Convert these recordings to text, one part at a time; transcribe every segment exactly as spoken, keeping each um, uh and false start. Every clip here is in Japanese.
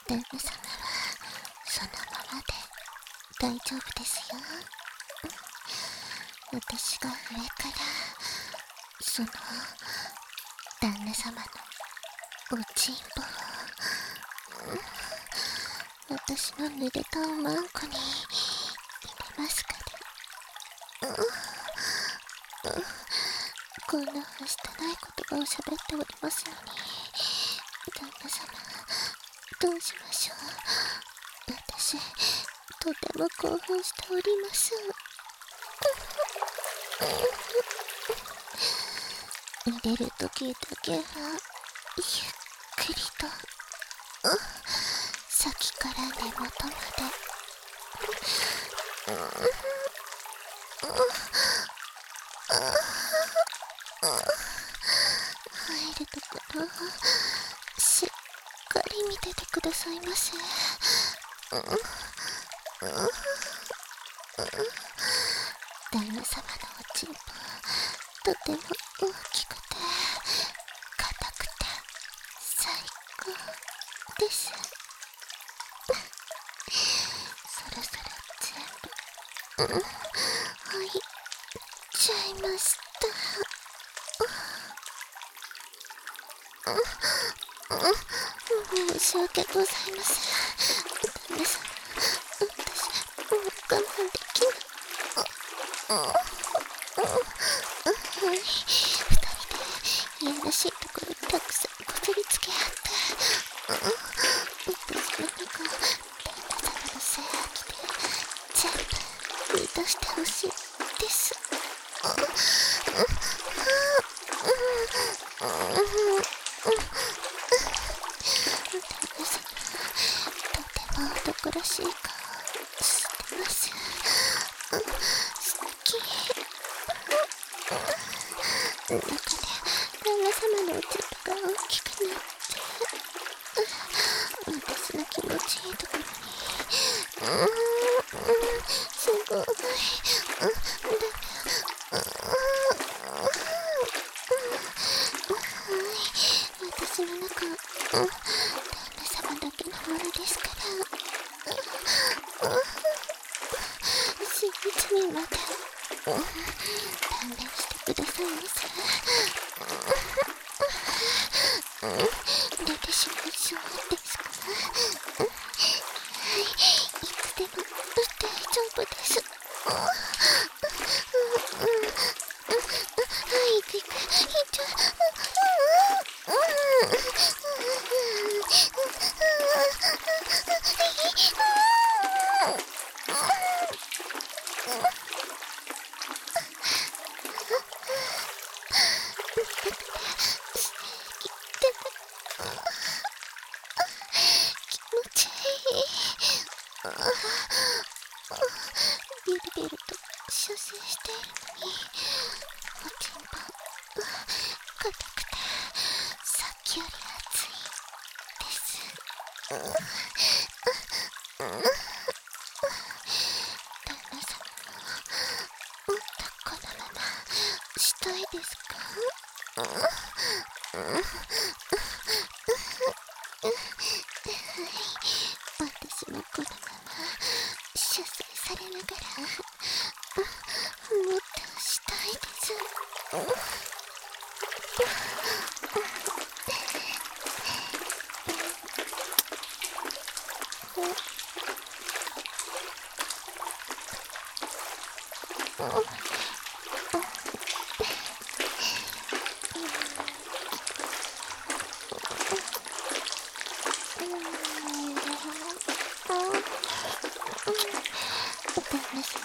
旦那様はそのままで大丈夫ですよ。私が上からその旦那様のおちんぽを私の濡れたおまんこに入れますから。こんなはしたない言葉を喋っておりますのに、旦那様どうしましょう。私とても興奮しております。入れるときだけはゆっくりと先から根元まで入るところをしっかり見ててくださいませ。旦那様のおちんぽとても大きくて硬くて最高です。そろそろ全部入っちゃいました。申し訳ございません。旦那様、私もう我慢できない。はい、二人でいやらしいところたくさんこすりつけ合って私の中旦那様の性癖で全部満たしてほしいです。男らしい顔してます。好き。中で旦那様のおちんぽが大きくなって私の気持ちいいところにすごい私の中旦那様だけのものですからしみじみまで勘弁してくださいませ。出てしまいそうですか。はい、いつでも大丈夫です。はい、行く行く、いっちゃビルビルと射精しているのにおちんぽ硬くてさっきより熱いです。旦那様もっとこのまましたいですか。私もこのまま射精されながらもっとしたいです。旦那様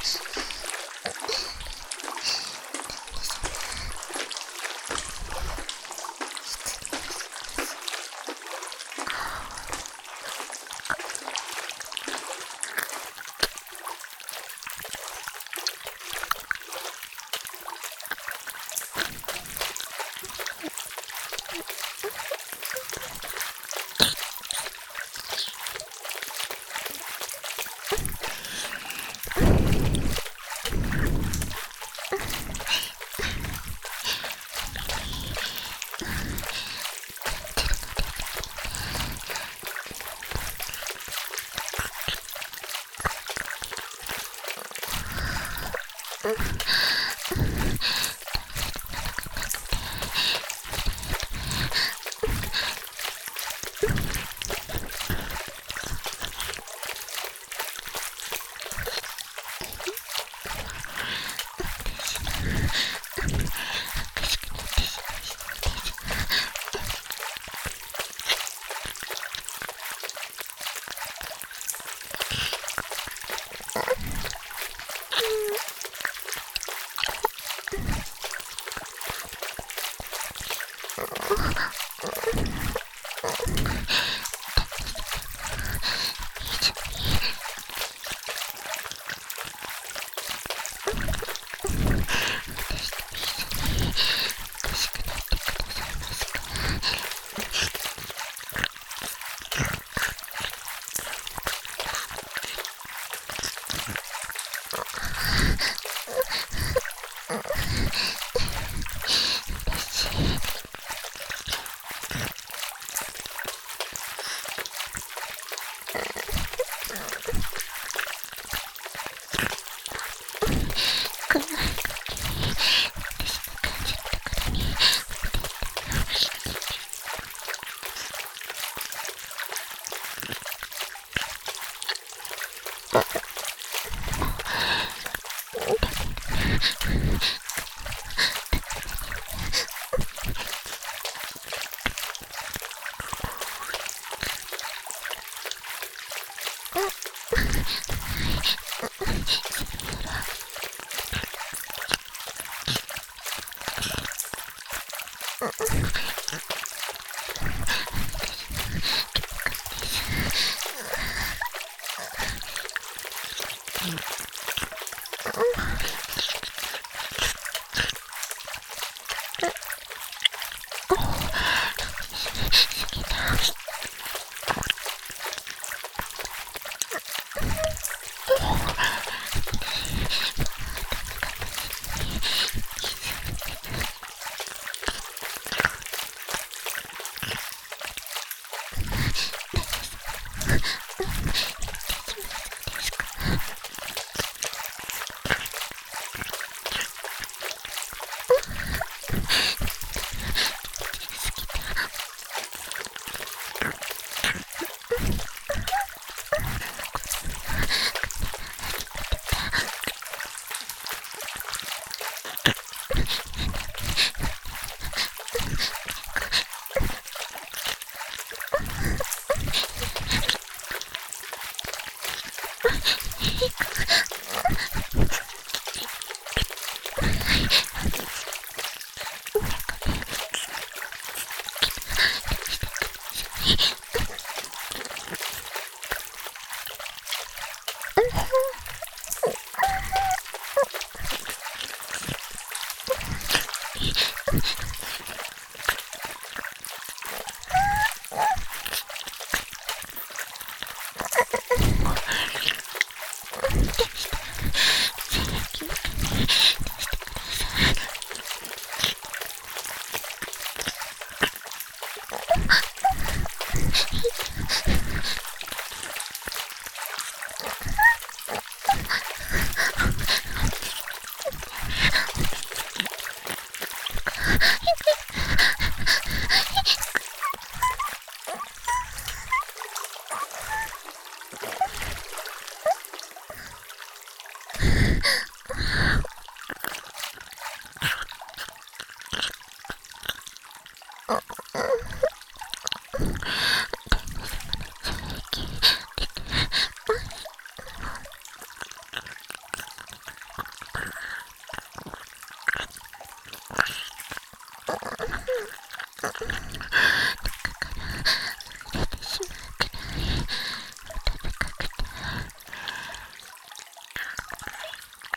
や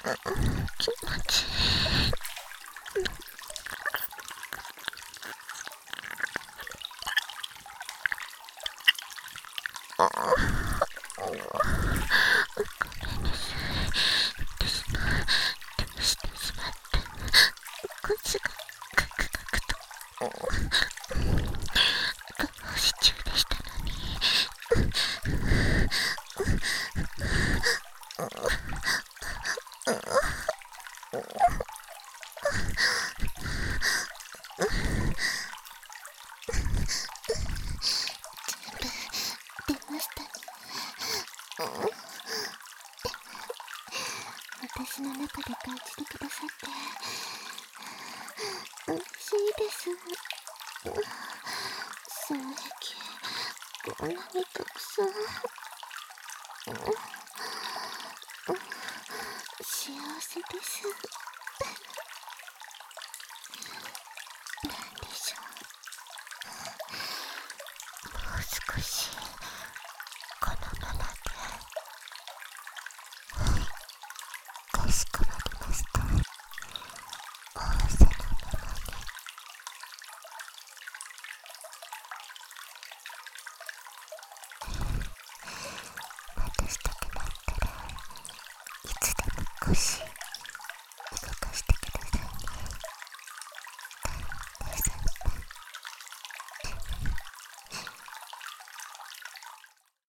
気持ちいい。ああ、ごめんなさい。私のどうしてしまった腰がカクカクと過労死中でしたのに。出ましたね。私の中で感じてくださって嬉しいです。漱石こんなにたくさん幸せです。なんでしょう、もう少しこのままで。はい、かしこまりました。仰せのままに。渡したくなったらいつでも腰